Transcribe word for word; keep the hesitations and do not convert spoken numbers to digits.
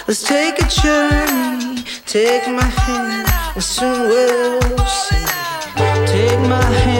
Let's take a journey, take my hand, and soon we'll see. Take my hand.